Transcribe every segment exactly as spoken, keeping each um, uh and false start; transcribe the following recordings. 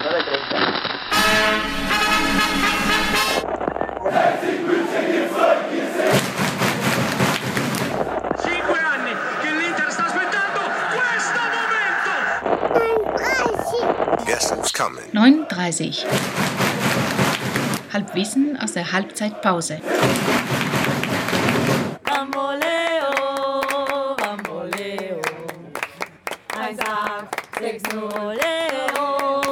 Cinque anni che l'Inter sta aspettando questo momento! Guess who's coming? neununddreißig. Halbwissen aus der Halbzeitpause. Bamboleo, Bamboleo, eins, acht, sechs, null, Leo,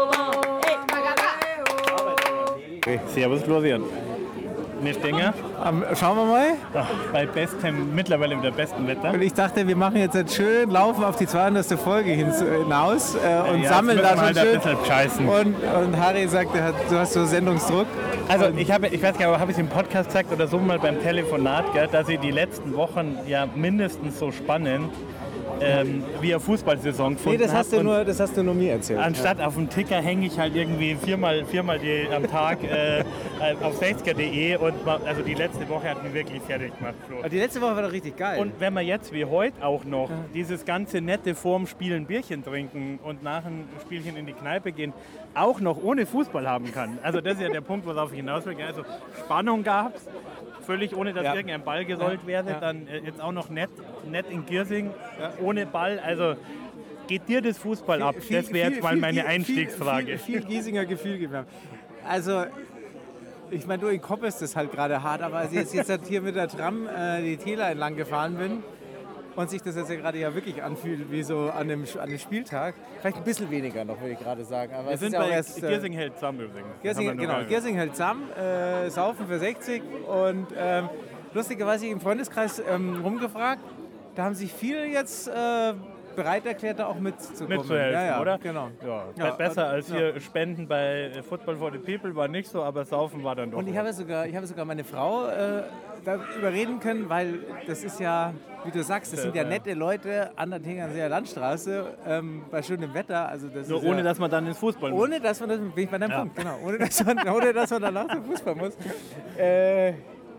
Okay. Servus Florian. Wir stehen ja Ähm, schauen wir mal. bei bestem, mittlerweile wieder besten Wetter. Und ich dachte, wir machen jetzt einen schön Laufen auf die zweihundertste Folge hinaus äh, und Ja, sammeln jetzt da müssen wir schon halt ein schön. bisschen scheißen. Und, und Harry sagt, er hat, du hast so Sendungsdruck. Also ich habe, ich weiß gar nicht, aber habe ich es im Podcast gesagt oder so mal beim Telefonat, gell, dass ich die letzten Wochen ja mindestens so spannend ähm, wie eine Fußballsaison gefunden Nee, das hast, du habe. nur, das hast du nur mir erzählt. Anstatt auf dem Ticker hänge ich halt irgendwie viermal, viermal die, am Tag äh, auf sechziger punkt de und ma- also die letzte Woche hat mich wirklich fertig gemacht, Flo. Aber die letzte Woche war doch richtig geil. Und wenn man jetzt wie heute auch noch dieses ganze nette vorm Spielen Bierchen trinken und nach dem Spielchen in die Kneipe gehen, auch noch ohne Fußball haben kann. Also das ist ja der Punkt, worauf ich hinaus will. Also Spannung gab es, völlig ohne, dass Ja. irgendein Ball gerollt Ja. werde. Ja. Dann äh, jetzt auch noch nett, nett in Giersing, ohne Ball. Also geht dir das Fußball ab? Viel- Das wäre viel- jetzt mal viel- meine viel- Einstiegsfrage. Viel, viel, viel Giesinger Gefühl gegeben. Also, ich meine, du in Kopp ist das halt gerade hart, aber als ich jetzt, jetzt halt hier mit der Tram äh, die Täler entlang gefahren bin und sich das jetzt ja gerade ja wirklich anfühlt wie so an einem, an einem Spieltag, vielleicht ein bisschen weniger noch, würde ich gerade sagen. Aber Wir es sind ist ja auch bei erst, äh, Giersing hält zusammen übrigens. Das Giersing, haben wir nur genau, mal- Giersing hält zusammen, äh, saufen für sechzig und ähm, lustigerweise im Freundeskreis ähm, rumgefragt, da haben sich viele jetzt äh, bereit erklärt, da auch mitzukommen. mitzuhelfen, ja, ja, oder? Genau. Ja, Ja, be- besser äh, als ja. hier Spenden bei Football for the People war nicht so, aber Saufen war dann doch. Und ich habe sogar, ich habe sogar meine Frau äh, da überreden können, weil das ist ja, wie du sagst, das sind ja nette Leute an der Tegernseer Landstraße ähm, bei schönem Wetter. Also das Nur ist ohne, ja, dass man dann ins Fußball muss. ohne dass man das, bin ich bei deinem Ja. Punkt, genau, ohne dass man, ohne dass man danach zum Fußball muss. Äh,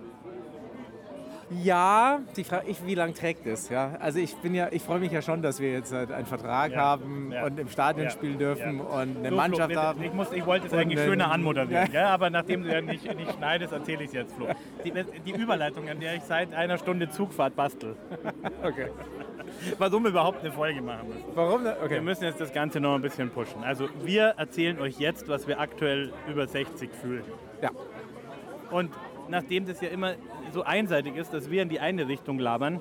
Ja, die Frage, ich, wie lange trägt es? Ja? Also ich bin ja, ich freue mich ja schon, dass wir jetzt halt einen Vertrag Ja, haben ja. und im Stadion Ja, spielen dürfen ja. und eine So, Mannschaft Flo, haben. Ich, muss, ich wollte es Und eigentlich dann- schöner anmoderieren, Ja. gell? Aber nachdem du ja nicht, nicht schneidest, erzähle ich es jetzt, Flo. Die, die Überleitung, an der ich seit einer Stunde Zugfahrt bastel. Okay. Warum wir überhaupt eine Folge machen müssen. Warum? denn? Wir Okay. müssen jetzt das Ganze noch ein bisschen pushen. Also wir erzählen euch jetzt, was wir aktuell über sechzig fühlen. Ja. Und nachdem das ja immer so einseitig ist, dass wir in die eine Richtung labern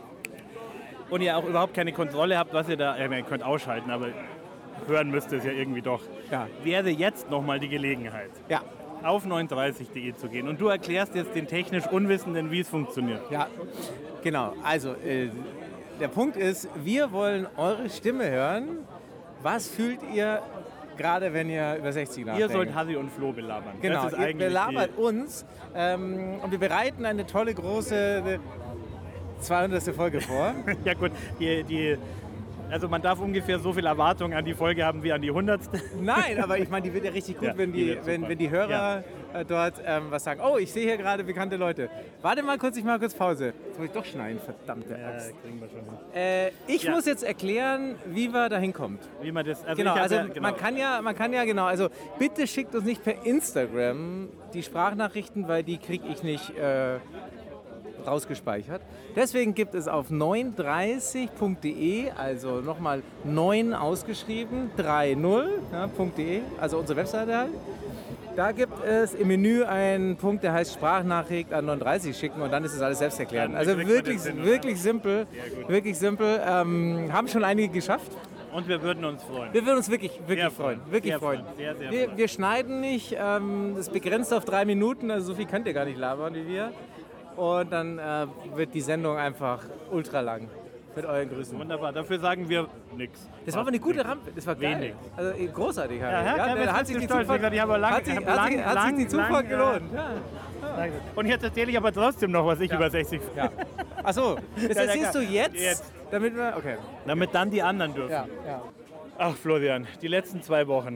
und ihr auch überhaupt keine Kontrolle habt, was ihr da, ja, ihr könnt ausschalten, aber hören müsst ihr es ja irgendwie doch, Ja. wäre jetzt nochmal die Gelegenheit, Ja. auf neununddreißig punkt de zu gehen. Und du erklärst jetzt den technisch Unwissenden, wie es funktioniert. Ja, genau. Also, äh, der Punkt ist, wir wollen eure Stimme hören. Was fühlt ihr gerade, wenn ihr über sechzig nachdenkt? Ihr sollt Harry und Flo belabern. Genau, das ist ihr eigentlich belabert uns ähm, und wir bereiten eine tolle, große äh, zweihundertste Folge vor. die, ja gut, die, die, also man darf ungefähr so viel Erwartung an die Folge haben wie an die hundertste. Nein, aber ich meine, die wird ja richtig gut, Ja, wenn, die die, wird wenn, super. wenn die Hörer Ja. äh, dort ähm, was sagen. Oh, ich sehe hier gerade bekannte Leute. Warte mal kurz, ich mache kurz Pause. Jetzt muss ich doch schneiden, verdammte Axt. kriegen wir schon hin. Äh, ich Ja. muss jetzt erklären, wie man da hinkommt. Wie man das, also Genau, ich hab also ja, genau. man kann ja, man kann ja genau, also bitte schickt uns nicht per Instagram die Sprachnachrichten, weil die kriege ich nicht äh, rausgespeichert. Deswegen gibt es auf neununddreißig punkt de, also nochmal neun ausgeschrieben, dreißig ja, .de, also unsere Webseite halt. Da gibt es im Menü einen Punkt, der heißt Sprachnachricht an neununddreißig schicken und dann ist es alles selbsterklärend. Dann Also kriegt man wirklich, das hin, oder? wirklich simpel, wirklich simpel. Ähm, haben schon einige geschafft. Und wir würden uns freuen. Wir würden uns wirklich, wirklich Sehr freuen. freuen. Wirklich Sehr freuen. freuen. Sehr, sehr wir, freuen. wir schneiden nicht, ähm, das ist begrenzt auf drei Minuten, also so viel könnt ihr gar nicht labern wie wir. Und dann äh, wird die Sendung einfach ultra lang mit euren Grüßen. Wunderbar, dafür sagen wir nichts. Das war aber eine gute Rampe, das war geil. Wenig. Also äh, großartig. Ja, Harry. ja, Ja, ja, da hat sich die Zufahrt, Ich habe lang, hat sich, hab hat lang, sich, hat lang, sich die Zufahrt lang, gelohnt. Ja. Und jetzt erzähle ich aber trotzdem noch, was ich über sechzig Ja. Achso, das Ja, ja, erzählst du klar. jetzt, Jetzt. damit wir, okay. Damit dann die anderen dürfen. Ja, ja. Ach Florian, die letzten zwei Wochen,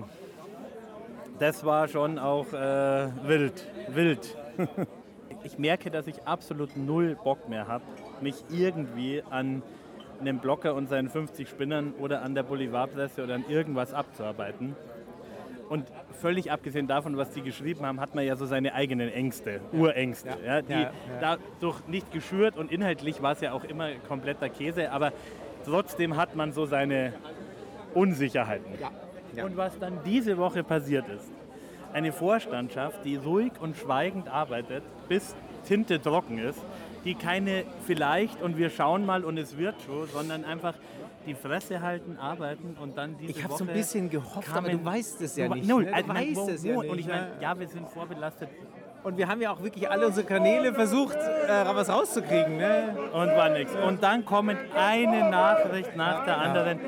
das war schon auch äh, wild, wild. Ich merke, dass ich absolut null Bock mehr habe, mich irgendwie an einem Blocker und seinen fünfzig Spinnern oder an der Boulevardpresse oder an irgendwas abzuarbeiten. Und völlig abgesehen davon, was die geschrieben haben, hat man ja so seine eigenen Ängste, Urängste, ja. Ja, die Ja, ja. dadurch nicht geschürt und inhaltlich war es ja auch immer kompletter Käse, aber trotzdem hat man so seine Unsicherheiten. Ja. Ja. Und was dann diese Woche passiert ist, eine Vorstandschaft, die ruhig und schweigend arbeitet, bis Tinte trocken ist, die keine vielleicht und wir schauen mal und es wird schon, sondern einfach die Fresse halten, arbeiten und dann diese Ich habe Woche so ein bisschen gehofft, aber kamen- du weißt es ja Du- nicht. Null, ne? also Du ich mein, weißt wo- es ja wo- nicht. Und ich meine, ne? ja, wir sind vorbelastet Und wir haben ja auch wirklich alle unsere Kanäle versucht, äh, was rauszukriegen. Ne? und war nichts. Und dann kommen eine Nachricht nach der anderen,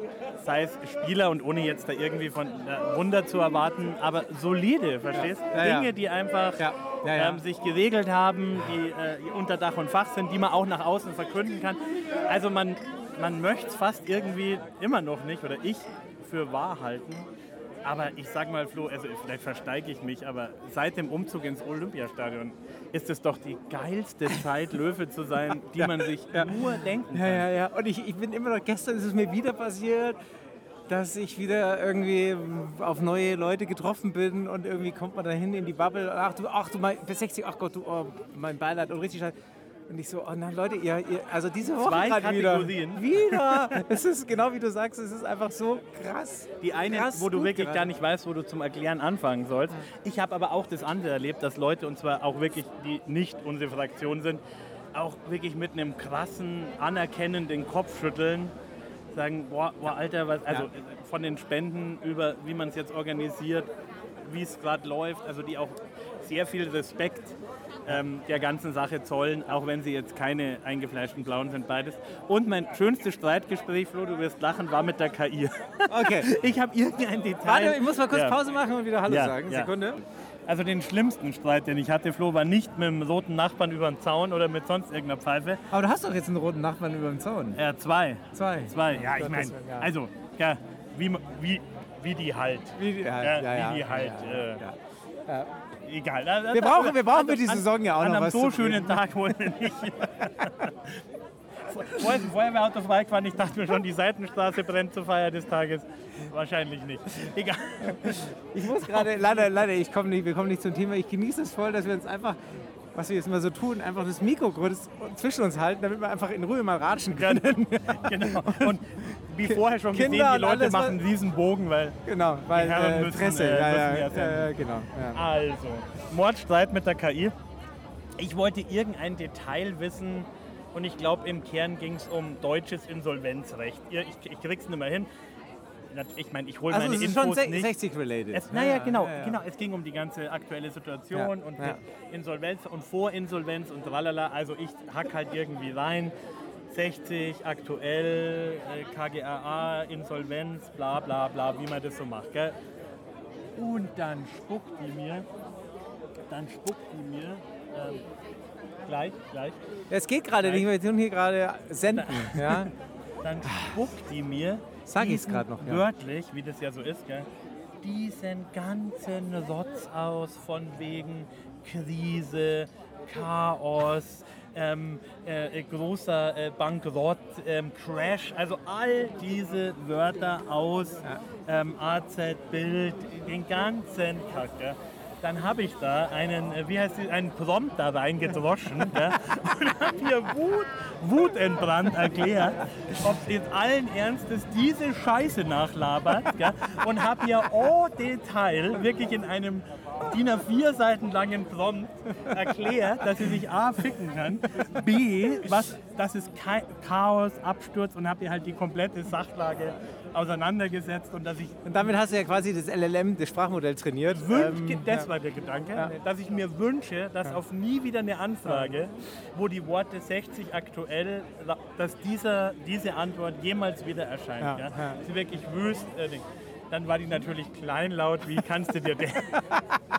sei es Spieler und ohne jetzt da irgendwie von äh, Wunder zu erwarten, aber solide, verstehst? Ja, ja. Dinge, die einfach Ja, ja, ja. Ähm, sich geregelt haben, die äh, unter Dach und Fach sind, die man auch nach außen verkünden kann. Also man, man möchte es fast irgendwie immer noch nicht, oder ich, für wahr halten. Aber ich sag mal, Flo, also vielleicht versteige ich mich, aber seit dem Umzug ins Olympiastadion ist es doch die geilste Zeit, Löwe zu sein, die man sich nur denken Ja, kann. ja, ja. Und ich, ich bin immer noch, gestern ist es mir wieder passiert, dass ich wieder irgendwie auf neue Leute getroffen bin und irgendwie kommt man dahin in die Bubble. Ach du, ach du, mein, bis sechzig, ach Gott, du, oh, mein Beileid und richtig scheiße. Und ich so, oh nein, Leute, ihr, ihr, also diese Woche Zwei gerade wieder. Kategorien. Wieder. Es ist genau wie du sagst, es ist einfach so krass. Die eine, krass wo du gut wirklich gerade. gar nicht weißt, wo du zum Erklären anfangen sollst. Ich habe aber auch das andere erlebt, dass Leute, und zwar auch wirklich, die nicht unsere Fraktion sind, auch wirklich mit einem krassen, anerkennenden Kopfschütteln sagen, boah, boah Alter, was, also Ja. von den Spenden über, wie man es jetzt organisiert, wie es gerade läuft, also die auch sehr viel Respekt ähm, der ganzen Sache zollen, auch wenn sie jetzt keine eingefleischten Blauen sind, beides. Und mein schönstes Streitgespräch, Flo, du wirst lachen, war mit der K I. Okay. Ich habe irgendein Detail. Warte, ich muss mal kurz Ja. Pause machen und wieder Hallo Ja, sagen. ja. Sekunde. Also den schlimmsten Streit, den ich hatte, Flo, war nicht mit dem roten Nachbarn über den Zaun oder mit sonst irgendeiner Pfeife. Aber du hast doch jetzt einen roten Nachbarn über dem Zaun. Ja, zwei. Zwei. Zwei, ja, ich Gottes meine, Willen, ja. also, ja, wie, wie, wie die halt. Wie, ja, Ja, ja, ja, wie die halt, ja, äh, ja. Egal. Da- Wir da- brauchen, wir brauchen für an- die Saison ja auch an noch einem was so zu schönen reden. Tag wohl nicht. Vorher ist ein Feuerwehrauto vorbeigefahren, ich dachte mir schon, die Seitenstraße brennt zur Feier des Tages. Wahrscheinlich nicht. Egal. Ich muss gerade, leider, leider, ich komme nicht, wir kommen nicht zum Thema. Ich genieße es voll, dass wir uns einfach, was wir jetzt mal so tun, einfach das Mikro kurz zwischen uns halten, damit wir einfach in Ruhe mal ratschen können. Genau. Und wie vorher schon Kinder gesehen, die und Leute alles, machen diesen Bogen, weil Genau, weil Die Herren äh, müssen, Presse, äh, ja, ja, müssen ja ja, senden. ja, genau. Ja. Also, Mordstreit mit der K I. Ich wollte irgendein Detail wissen und ich glaube, im Kern ging es um deutsches Insolvenzrecht. Ihr- Ich, ich krieg's nicht mehr hin. Ich meine, ich hole Also meine es ist schon Infos se- nicht. sechzig related. Es, naja, genau, ja, ja. genau. Es ging um die ganze aktuelle Situation Ja, und ja. Insolvenz und Vorinsolvenz und tralala. Also ich hack halt irgendwie rein. sechzig, aktuell, äh, K G R A, Insolvenz, bla bla bla, wie man das so macht. Gell? Und dann spuckt die mir, dann spuckt die mir, ähm, gleich, gleich, Es geht gerade nicht, wir tun hier gerade senden. Ja? dann spuckt die mir, Sag ich's diesen- grad noch, ja. wörtlich, wie das ja so ist, gell, diesen ganzen Rotz aus von wegen Krise, Chaos, ähm, äh, äh, großer äh, Bankrott, ähm, Crash, also all diese Wörter aus ähm, A Z, Bild, den ganzen Kack. Gell. Dann habe ich da einen, äh, wie heißt die, einen Prompt da reingedroschen gell, und habe hier Wut, wutentbrannt erklärt, ob jetzt allen Ernstes diese Scheiße nachlabert gell, und habe hier en Detail, wirklich in einem D I N A vier Seiten langen Prompt erklärt, dass sie sich A ficken kann, B, was, dass es Cha- Chaos, Absturz und habe ihr halt die komplette Sachlage auseinandergesetzt und dass ich Und damit hast du ja quasi das L L M, das Sprachmodell trainiert. wünsche, Ähm, das war der Gedanke, dass ich mir wünsche, dass auf nie wieder eine Anfrage, wo die Worte sechzig aktuell, dass dieser, diese Antwort jemals wieder erscheint. Ja, Ja, ja. Sie wirklich wüst. Äh, Ding. Dann war die natürlich kleinlaut, wie kannst du dir denken?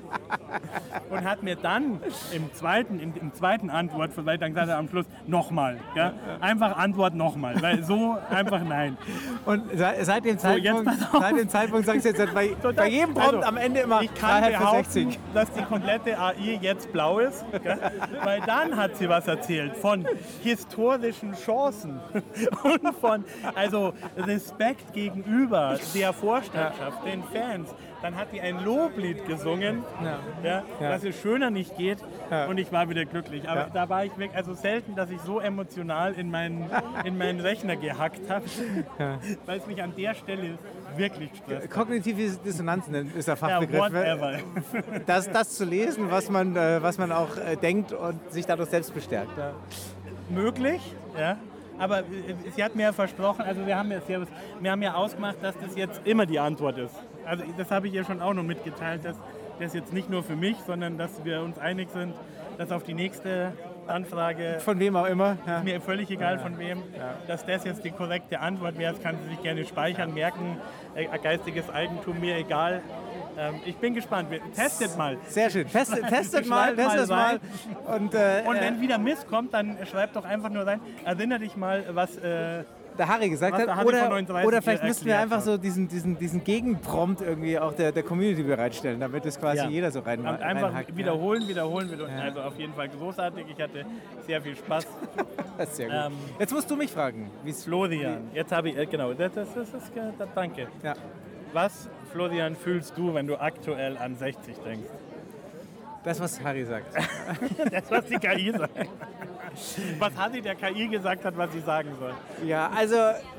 Und hat mir dann im zweiten, im, im zweiten Antwort, vielleicht dann gesagt er am Schluss, nochmal. Ja? Einfach Antwort nochmal, weil so einfach nein. Und seit, seit dem Zeitpunkt, jetzt pass auf. seit dem Zeitpunkt sage ich jetzt, bei, bei jedem Prompt Also, am Ende immer ich kann Freiheit für behaupten, sechzig. dass die komplette A I jetzt blau ist, gell? Weil dann hat sie was erzählt von historischen Chancen und von also Respekt gegenüber der Vorstandschaft, den Fans. Dann hat die ein Loblied gesungen, Ja. ja, Ja. dass es schöner nicht geht Ja. und ich war wieder glücklich. Aber Ja. da war ich wirklich, also selten, dass ich so emotional in meinen, in meinen Rechner gehackt habe, Ja. weil es mich an der Stelle wirklich stresst. Kognitive Dissonanz ist der Ja, Fachbegriff. whatever. das, das zu lesen, was man, äh, was man auch äh, denkt und sich dadurch selbst bestärkt. Ja. Möglich, ja. Aber äh, sie hat mir ja versprochen, also wir haben ja, Servus, wir haben ja ausgemacht, dass das jetzt immer die Antwort ist. Also das habe ich ihr schon auch noch mitgeteilt, dass das jetzt nicht nur für mich, sondern dass wir uns einig sind, dass auf die nächste Anfrage, Von wem auch immer. Ja. mir völlig egal von wem, dass das jetzt die korrekte Antwort wäre. Das kann sie sich gerne speichern, merken, äh, geistiges Eigentum, mir egal. Ähm, ich bin gespannt, wir, testet mal. Sehr schön. Testet, testet mal, Schreibt mal testet mal. rein. Und, äh, Und äh, wenn wieder Mist kommt, dann schreibt doch einfach nur rein, erinnere dich mal, was... Äh, der Harry gesagt was der hat. Harry von Oder, neununddreißig oder vielleicht hier müssten wir erklärt einfach so diesen, diesen, diesen Gegenprompt irgendwie auch der, der Community bereitstellen, damit es quasi Ja. jeder so rein Und einfach reinhackt. wiederholen, wiederholen, wiederholen. Also auf jeden Fall großartig. Ich hatte sehr viel Spaß. Das ist sehr gut. Ähm, Jetzt musst du mich fragen. Wie's, Florian, jetzt habe ich, äh, genau, das, das, das ist, äh, das, danke. ja. Was, Florian, fühlst du, wenn du aktuell an sechzig denkst? Das, was Harry sagt. Das, was die K I sagt. Was Harry der K I gesagt hat, was sie sagen soll. Ja, also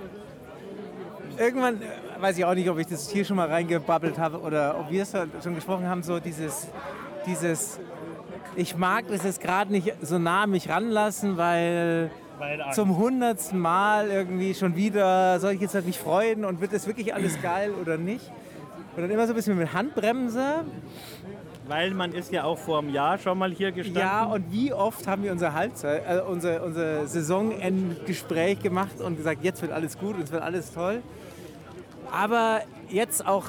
irgendwann, äh, weiß ich auch nicht, ob ich das hier schon mal reingebabbelt habe oder ob wir es schon gesprochen haben, so dieses, dieses ich mag das jetzt gerade nicht so nah an mich ranlassen, weil Weil Angst. zum hundertsten Mal irgendwie schon wieder, soll ich jetzt halt nicht freuen und wird das wirklich alles geil oder nicht? Und dann immer so ein bisschen mit Handbremse. Weil man ist ja auch vor einem Jahr schon mal hier gestanden. Ja, und wie oft haben wir unser Halbzeit, äh, unser, unser Saisonendgespräch gemacht und gesagt, jetzt wird alles gut und es wird alles toll. Aber jetzt auch,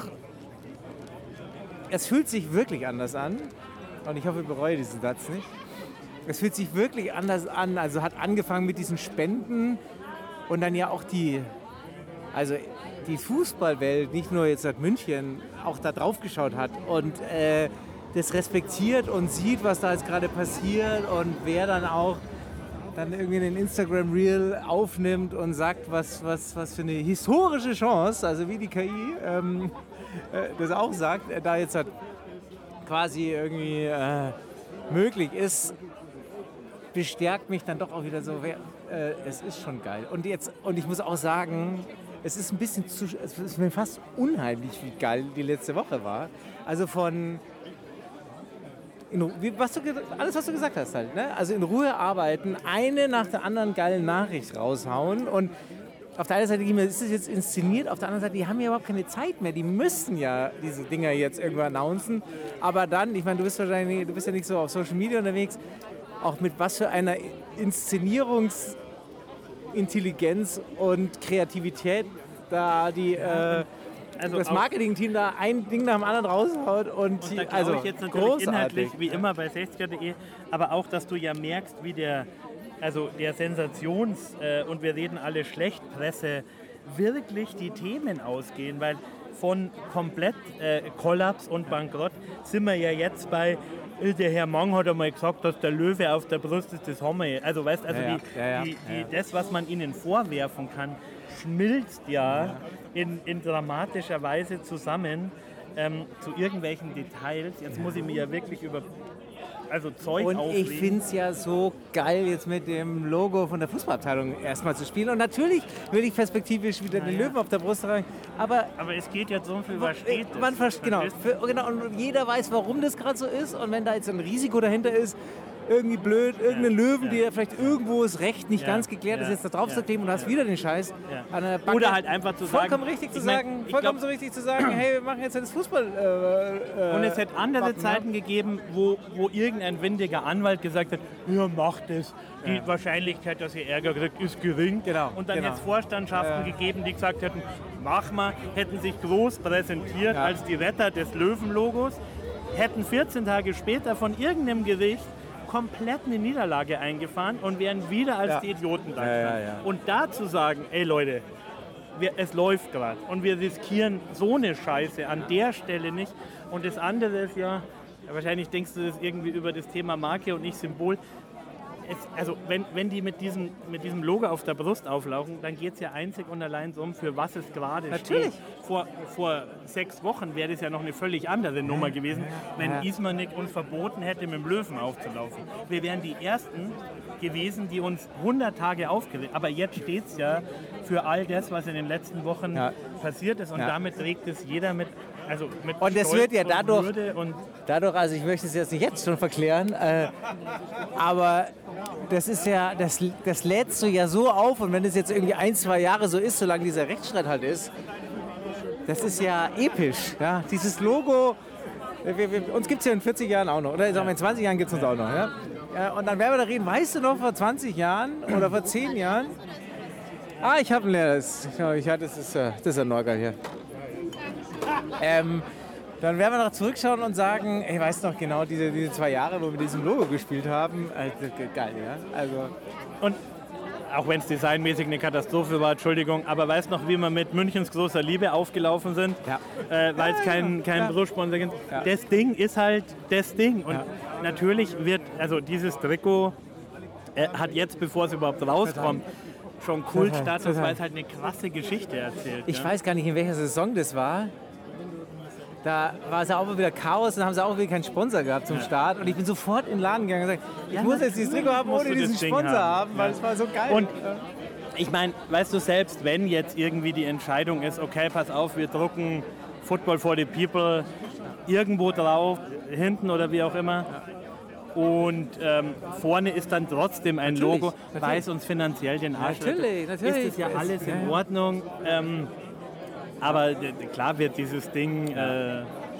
es fühlt sich wirklich anders an. Und ich hoffe, ich bereue diesen Satz nicht. Es fühlt sich wirklich anders an. Also hat angefangen mit diesen Spenden und dann ja auch die, also die Fußballwelt, nicht nur jetzt seit München, auch da drauf geschaut hat und äh, das respektiert und sieht, was da jetzt gerade passiert und wer dann auch dann irgendwie einen Instagram-Reel aufnimmt und sagt, was, was, was für eine historische Chance, also wie die K I ähm, äh, das auch sagt, äh, da jetzt halt quasi irgendwie äh, möglich ist, bestärkt mich dann doch auch wieder so, wer, äh, es ist schon geil. Und, jetzt, und ich muss auch sagen, es ist ein bisschen zu, es ist mir fast unheimlich, wie geil die letzte Woche war. Also von, in, wie, was du, alles was du gesagt hast halt, ne? Also in Ruhe arbeiten, eine nach der anderen geile Nachricht raushauen und auf der einen Seite denke ich mir, ist das jetzt inszeniert, auf der anderen Seite, die haben ja überhaupt keine Zeit mehr, die müssen ja diese Dinger jetzt irgendwann announcen, aber dann, ich meine, du bist wahrscheinlich, du bist ja nicht so auf Social Media unterwegs, auch mit was für einer Inszenierungsintelligenz und Kreativität da die, äh, Also das auch- Marketing-Team da ein Ding nach dem anderen raushaut und, Und die, da glaube also ich jetzt natürlich großartig. inhaltlich, wie immer bei sechziger punkt de, aber auch, dass du ja merkst, wie der, also der Sensations- äh, und wir reden alle schlecht Presse wirklich die Themen ausgehen, weil von komplett äh, Kollaps und Bankrott sind wir ja jetzt bei, äh, der Herr Mang hat einmal gesagt, dass der Löwe auf der Brust ist, das haben wir ja. Also weißt, also Ja, ja. die, Ja, ja. die, die, Ja. das, was man ihnen vorwerfen kann, schmilzt ja, In, in dramatischer Weise zusammen ähm, zu irgendwelchen Details. Jetzt muss ich mir ja wirklich über also Zeug Und auflegen. ich finde es ja so geil, jetzt mit dem Logo von der Fußballabteilung erstmal zu spielen. Und natürlich will ich perspektivisch wieder den Löwen auf der Brust tragen. Aber Aber es geht jetzt um viel, was steht es. man versteht, genau, Verstehst für, genau, und jeder weiß, warum das gerade so ist. Und wenn da jetzt ein Risiko dahinter ist, irgendwie blöd, irgendeinen Löwen, ja. der vielleicht irgendwo das Recht nicht Ja, ganz geklärt ja, ist, jetzt da drauf ja, zu kleben und du hast wieder den Scheiß Ja. an der Bank. Oder halt einfach zu sagen... Vollkommen richtig zu ich mein, sagen, ich vollkommen glaub, so richtig zu sagen, hey, wir machen jetzt das Fußball. Äh, äh, Und es hätte andere Wappen, Zeiten gegeben, wo, wo irgendein windiger Anwalt gesagt hat, ja, macht es. Die Ja. Wahrscheinlichkeit, dass ihr Ärger kriegt, ist gering. Genau, Und dann genau. hätte es Vorstandschaften Ja. gegeben, die gesagt hätten, mach mal, hätten sich groß präsentiert Ja. als die Retter des Löwenlogos. hätten vierzehn Tage später von irgendeinem Gericht komplett eine Niederlage eingefahren und wären wieder als Ja. die Idioten da. Ja, ja, ja. Und da zu sagen, ey Leute, wir, es läuft gerade und wir riskieren so eine Scheiße an der Stelle nicht. Und das andere ist ja, wahrscheinlich denkst du das irgendwie über das Thema Marke und nicht Symbol. Es, also wenn, wenn die mit diesem, mit diesem Logo auf der Brust auflaufen, dann geht es ja einzig und allein so um, für was es gerade Natürlich. steht. Vor, vor sechs Wochen wäre das ja noch eine völlig andere Nummer gewesen, wenn Ja. Ismanik uns verboten hätte, mit dem Löwen aufzulaufen. Wir wären die Ersten gewesen, die uns hundert Tage aufgeregt. Aber jetzt steht es ja für all das, was in den letzten Wochen Ja. passiert ist. Und Ja. damit trägt es jeder mit, also mit Und es Stolz wird ja und dadurch- Würde und Dadurch, also ich möchte es jetzt nicht jetzt schon verklären, äh, aber das ist ja, das, das lädst du ja so auf und wenn es jetzt irgendwie ein, zwei Jahre so ist, solange dieser Rechtsstreit halt ist, das ist ja episch. Ja? Dieses Logo, wir, wir, uns gibt es ja in vierzig Jahren auch noch, oder sagen wir in zwanzig Jahren gibt es uns auch noch. Ja? Ja, und dann werden wir da reden, weißt du noch, vor zwanzig Jahren oder vor zehn Jahren? Ah, ich habe ein leeres. Ich glaube, ich hatte, das ist, äh, das ist ein Neugeil hier. Ähm, dann werden wir noch zurückschauen und sagen, ey, weißt du noch genau, diese, diese zwei Jahre, wo wir mit diesem Logo gespielt haben, also, geil, ja? Also, Und auch wenn es designmäßig eine Katastrophe war, Entschuldigung, aber weißt noch, wie wir mit Münchens großer Liebe aufgelaufen sind? Ja. Äh, weil es Ja, kein, ja, kein ja. Brustsponsor gibt. Ja. Das Ding ist halt das Ding. Und Ja. natürlich wird, also dieses Trikot äh, hat jetzt, bevor es überhaupt rauskommt, schon Kultstatus, Total. weil es halt eine krasse Geschichte erzählt. ich ja? weiß gar nicht, in welcher Saison das war. Da war es ja auch wieder Chaos und haben sie auch wieder keinen Sponsor gehabt zum Start. Und ich bin sofort in den Laden gegangen und gesagt, ich Ja, muss jetzt dieses Trikot haben, musst ohne du das diesen Ding Sponsor haben. haben, weil Ja. es war so geil. Und ich meine, weißt du, selbst wenn jetzt irgendwie die Entscheidung ist, okay, pass auf, wir drucken Football for the People irgendwo drauf, hinten oder wie auch immer, und ähm, vorne ist dann trotzdem ein Natürlich, Logo, natürlich. weil es uns finanziell den Arsch Natürlich, rettet, natürlich. ist das ja Es- alles in ja. Ordnung. Ähm, aber äh, klar wird dieses Ding... Äh,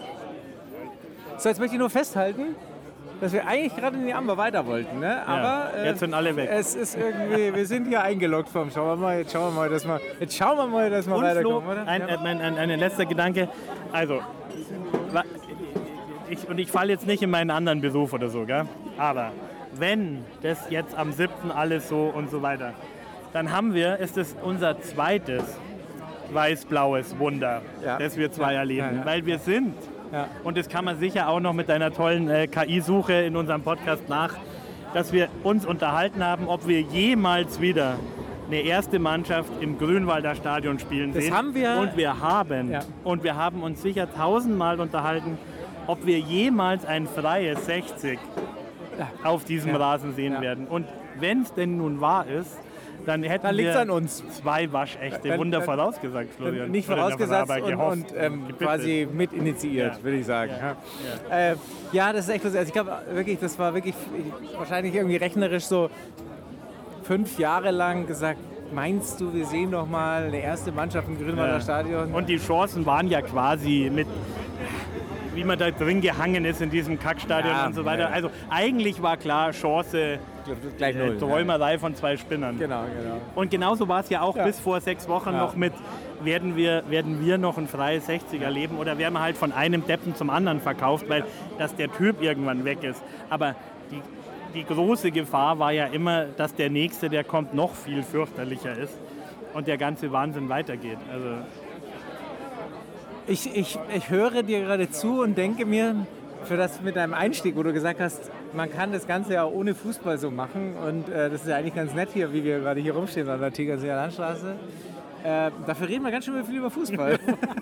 So, jetzt möchte ich nur festhalten, dass wir eigentlich gerade in die Amber weiter wollten. Ne? Aber äh, jetzt sind alle weg. es ist irgendwie, wir sind hier eingeloggt vom. Schauen wir mal, jetzt schauen wir mal, dass wir, jetzt schauen wir mal, dass wir Und Flo, weiterkommen, oder? ein, Ja. ein, ein, ein letzter Gedanke. Also, wa- ich, und ich falle jetzt nicht in meinen anderen Beruf oder so, gell? Aber wenn das jetzt am siebten alles so und so weiter, dann haben wir, ist es unser zweites weiß-blaues Wunder, Ja. das wir zwei Ja. erleben. Ja, ja. Weil wir sind, Ja. und das kann man sicher auch noch mit deiner tollen äh, K I-Suche in unserem Podcast nach, dass wir uns unterhalten haben, ob wir jemals wieder eine erste Mannschaft im Grünwalder Stadion spielen Das sehen. haben wir- Und wir haben. Ja. Und wir haben uns sicher tausendmal unterhalten, ob wir jemals ein freies sechzig auf diesem Ja. Rasen sehen Ja. werden. Und wenn es denn nun wahr ist, dann hätten Dann liegt's wir an uns. zwei waschechte Dann- Wunder dann- vorausgesagt, Florian. Nicht Oder vorausgesetzt aber und, gehofft und ähm, gebittet. quasi mit initiiert, Ja. würde ich sagen. Ja. Ja, äh, ja das ist echt lustig. Also ich glaube wirklich, das war wirklich ich- wahrscheinlich irgendwie rechnerisch so fünf Jahre lang gesagt, meinst du, wir sehen doch mal eine erste Mannschaft im Grünwalder Ja. Stadion? Und die Chancen waren ja quasi mit, wie man da drin gehangen ist in diesem Kackstadion Ja, und so weiter. ja. Also eigentlich war klar, Chance, gleich äh, null. Träumerei von zwei Spinnern. Ja. Genau, genau. Und genauso war es ja auch Ja. bis vor sechs Wochen Ja. noch mit, werden wir, werden wir noch ein freies sechziger leben oder werden wir halt von einem Deppen zum anderen verkauft, weil dass der Typ irgendwann weg ist. Aber die, die große Gefahr war ja immer, dass der Nächste, der kommt, noch viel fürchterlicher ist und der ganze Wahnsinn weitergeht. Also Ich, ich, ich höre dir gerade zu und denke mir, für das mit deinem Einstieg, wo du gesagt hast, man kann das Ganze ja auch ohne Fußball so machen und äh, das ist ja eigentlich ganz nett hier, wie wir gerade hier rumstehen an der Tegernseer Landstraße. Äh, dafür reden wir ganz schön viel über Fußball.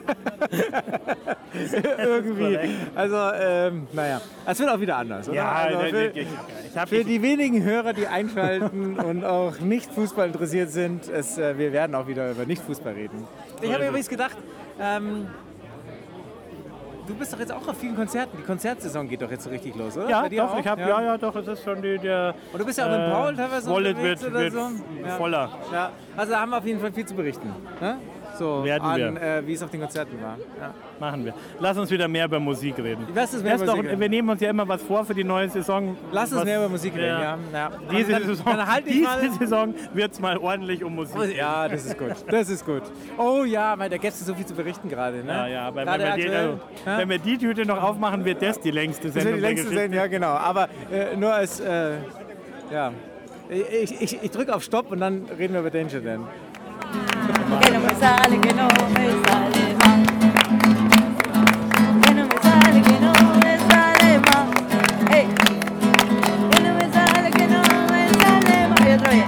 Irgendwie. Also, ähm, naja. Es wird auch wieder anders, oder? ja, also für, ich, ich hab, für ich, die wenigen Hörer, die einschalten und auch nicht Fußball interessiert sind, es, äh, wir werden auch wieder über Nicht-Fußball reden. Ich habe mir übrigens gedacht, ähm, du bist doch jetzt auch auf vielen Konzerten. Die Konzertsaison geht doch jetzt so richtig los, oder? ja, Bei dir doch, auch? ich hab, ja. ja, doch, es ist schon die, der Und du bist ja auch mit Paul teilweise Wallet unterwegs wird, oder wird so? Ja. voller. Ja, also da haben wir auf jeden Fall viel zu berichten. Ne? so Werden an, wir. äh, wie es auf den Konzerten war. Ja. Machen wir. Lass uns wieder mehr über Musik reden. Lass uns mehr Das über ist Musik doch, reden. wir nehmen uns ja immer was vor für die neue Saison. Lass uns was, mehr über Musik reden, ja. ja. Diese, dann, Saison, dann halt ich diese mal. Saison wird es mal ordentlich um Musik gehen. Ja, das ist gut. Das ist gut. Oh ja, weil da gäbe es so viel zu berichten gerade. Ne? Ja, ja, aber Gerade wenn wir, die, aktuell, also, ja? wenn wir die Tüte noch aufmachen, wird das die längste Das Sendung ist die längste der Sendung, ja genau. Aber äh, nur als, äh, ja, ich, ich, ich drücke auf Stopp und dann reden wir über Danger Dan. Que no me sale, que no me sale más. Que no me sale, que no me sale más. Hey. Que no me sale, que no me sale más. Y otra vez.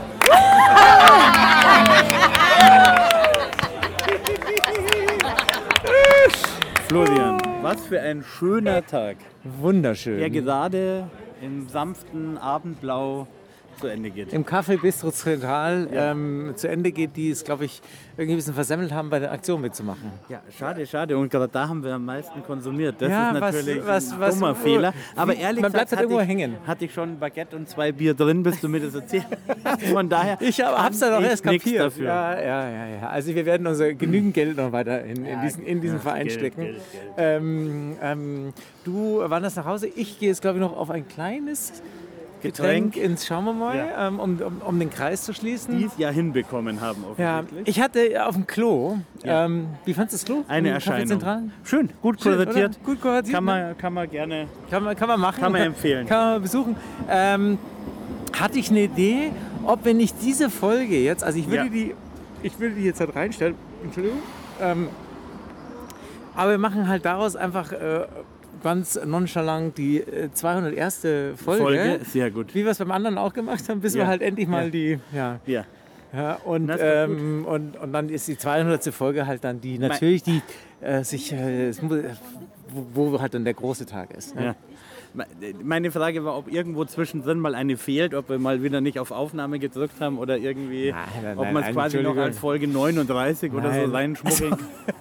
Florian, was für ein schöner Tag, Wunderschön. der gerade im sanften Abendblau zu Ende geht. Im Café Bistro Zentral Ja. ähm, zu Ende geht, die es, glaube ich, irgendwie ein bisschen versemmelt haben, bei der Aktion mitzumachen. Ja, schade, schade. Und gerade da haben wir am meisten konsumiert. Das Ja, ist was- natürlich was- ein was- dummer Fehler. Aber ehrlich man bleibt gesagt, halt irgendwo hatte, ich, hängen. hatte ich schon ein Baguette und zwei Bier drin, bis du mir das erzählt hast. Von daher Ich hab, hab's ja kann noch ich erst nichts kapiert. dafür. Ja, ja, ja, ja. Also wir werden unser genügend Geld noch weiter in, in Ja, diesen, in diesen ja, Verein Geld, stecken. Geld, Geld. Ähm, ähm, du wanderst nach Hause. Ich gehe jetzt, glaube ich, noch auf ein kleines Getränk, Getränk. ins Schauen wir mal, Ja. ähm, um, um, um den Kreis zu schließen. Dies Jahr hinbekommen haben Ja, offensichtlich. ich hatte auf dem Klo, Ja. ähm, wie fandest du das Klo? Eine Im Café Erscheinung. Zentral? Schön, gut Schön, kuratiert. oder? Gut kuratiert, Kann ne? man, kann man gerne. Kann man, kann man machen. Kann man empfehlen. Kann man besuchen. Ähm, hatte ich eine Idee, ob wenn ich diese Folge jetzt, also ich würde, Ja. die, ich würde die jetzt halt reinstellen, Entschuldigung, ähm, aber wir machen halt daraus einfach äh, ganz nonchalant die äh, zweihunderterste Folge, Folge, sehr gut. wie wir es beim anderen auch gemacht haben, bis Ja. wir halt endlich mal Ja. die, ja, Ja. ja, und, Das ist doch ähm, und, und dann ist die zweihundertste Folge halt dann die, natürlich die äh, sich, äh, es muss- wo, wo halt dann der große Tag ist. Ne? Ja. Meine Frage war, ob irgendwo zwischendrin mal eine fehlt, ob wir mal wieder nicht auf Aufnahme gedrückt haben oder irgendwie, Nein, nein, ob nein, man es quasi noch Entschuldigung. als Folge neununddreißig oder so Nein. reinschmuggeln.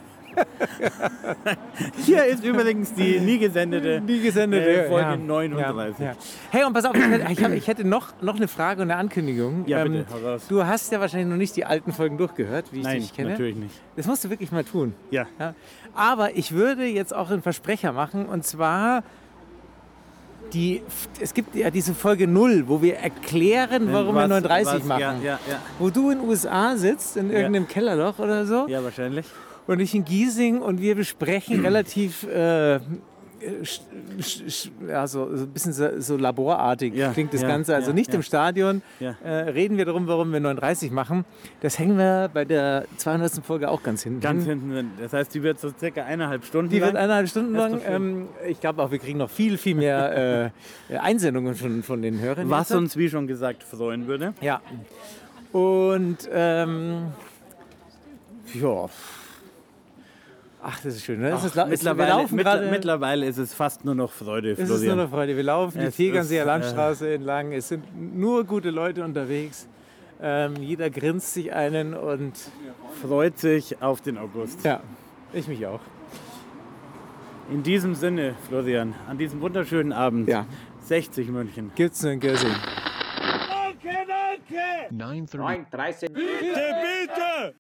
Hier ist übrigens die nie gesendete, Die gesendete äh, Folge ja. neununddreißig. Ja, ja. Hey, und pass auf, ich hätte, ich hab, ich hätte noch, noch eine Frage und eine Ankündigung. Ja, bitte, hau raus. du hast ja wahrscheinlich noch nicht die alten Folgen durchgehört, wie ich Nein, dich kenne. natürlich nicht. Das musst du wirklich mal tun. Ja. Ja. Aber ich würde jetzt auch einen Versprecher machen, und zwar die, es gibt ja diese Folge null, wo wir erklären, warum wir Was- neununddreißig was- machen. Ja, ja, ja. Wo du in den U S A sitzt, in irgendeinem Kellerloch oder so, ja, wahrscheinlich. und ich in Giesing, und wir besprechen relativ, äh, sch, sch, sch, ja, so, so ein bisschen so, so laborartig Ja, klingt das ja, Ganze, also ja, nicht ja. im Stadion, Ja. äh, reden wir darum, warum wir neununddreißig machen. Das hängen wir bei der zweihundertsten Folge auch ganz hinten. Ganz hin. hinten drin. Das heißt, die wird so circa eineinhalb Stunden Die wird lang. eineinhalb Stunden Das ist lang. doch schön. Ähm, ich glaube auch, wir kriegen noch viel, viel mehr äh, Einsendungen von, von den Hörern. Was jetzt. uns, wie schon gesagt, freuen würde. Ja. Und ähm, ja. Ach, das ist schön. Ne? Das Ach, ist, la- mittlerweile, wir laufen mittler- gerade. mittlerweile ist es fast nur noch Freude, Es ist Florian. nur noch Freude. Wir laufen die Es Tegernseer ist, Landstraße entlang. Es sind nur gute Leute unterwegs. Ähm, jeder grinst sich einen und Freut sich auf den August. ja, ich mich auch. In diesem Sinne, Florian, an diesem wunderschönen Abend, Ja. sechzig München. Gibt's nur in Görsing. Danke, danke! nine thirty. Bitte, bitte!